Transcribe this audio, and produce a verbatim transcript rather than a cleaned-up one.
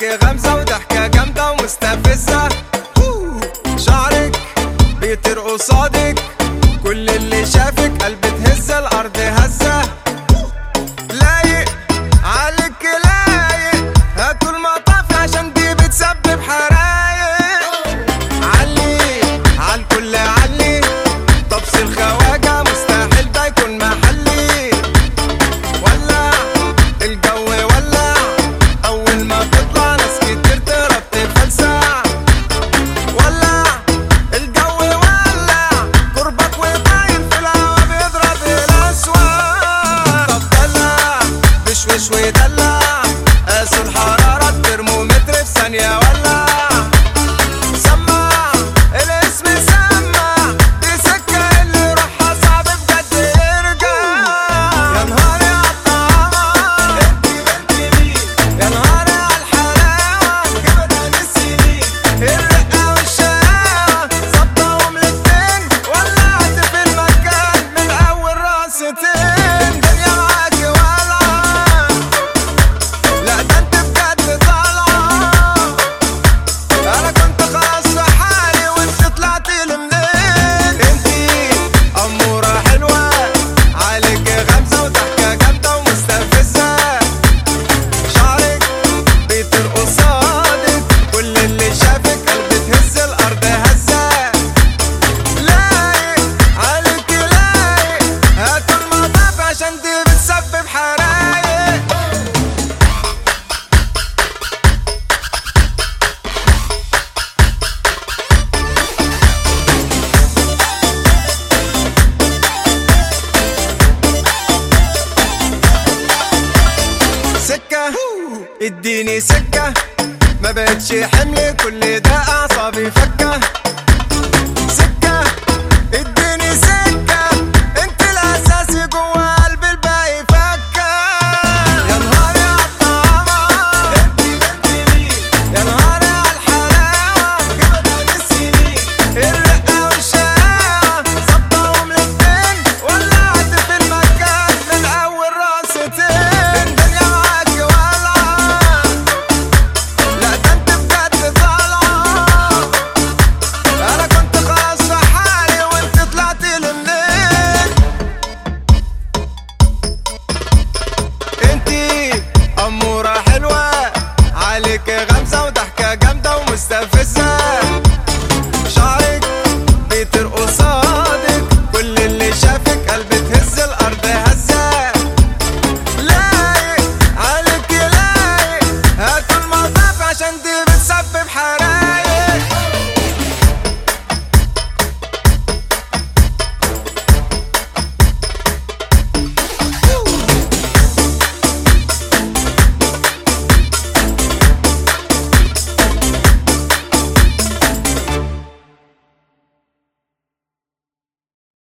عليك غمزة وضحكة جامدة ومستفزة. شعرك بيطير قصادك، كل اللي شافك قلب تهز الأرض هزة. لايق عليك لايق، هاتوا المطاف عشان دي بتسبب حرايق. علي عالكل علي، طبس الخواجة مستحيل ده يكون محلي. ولع الجو ولع، أول ما تطلع ناس كتير تهرب تفلسع. ولع الجو ولع، قربك وطاير في الهوا بيضرب الأسواق. طب دلع بشوش ودلع، قاس الحرارة الترمومتر في ثانية ولع. سمع الاسم سمع، دي سكة اللي روحها صعب بجد يرجع. يا نهاري عالطعامة انتي بنتي مين، يا نهاري عالحلاوة جبنا للسنين. الرقة والشقاوة ظبطة وملتين، ولعت في المكان من أول راستين. الدنيا معاكي والعة، لا ده انت بجد طالعة. أنا كنت خلاص في حالي وانت طلعتي لمنين. انتي أمورة حلوة، عليك غمزة وضحكة جامدة ومستفزة. شعرك بيطير قصادك، كل اللي شافك قلب تهز الأرض هزة. لايق عليك لايق، هاتوا المطاف عشان دي بتسبب حرايق. سكة اديني سكة، ما بقتش حمل كل ده اعصابي فكة. سكة اديني سكة، انت الاساسي جوا قلب الباقي فكة. يا نهاري عالطعامة انتي بنتي مين، يا نهاري عالحلاوة جبنا للسنين. الرقة والشقاوة ظبطة وملتين، ولعت في المكان من أول راستين. الدنيا معاكي والعة، لا ده انت بجد طالعة. أنا كنت خلاص في حالي وانت طلعتي لمنين. انتي أمورة حلوة، عليك غمزة وضحكة جامدة ومستفزة. شعرك بيطير قصادك،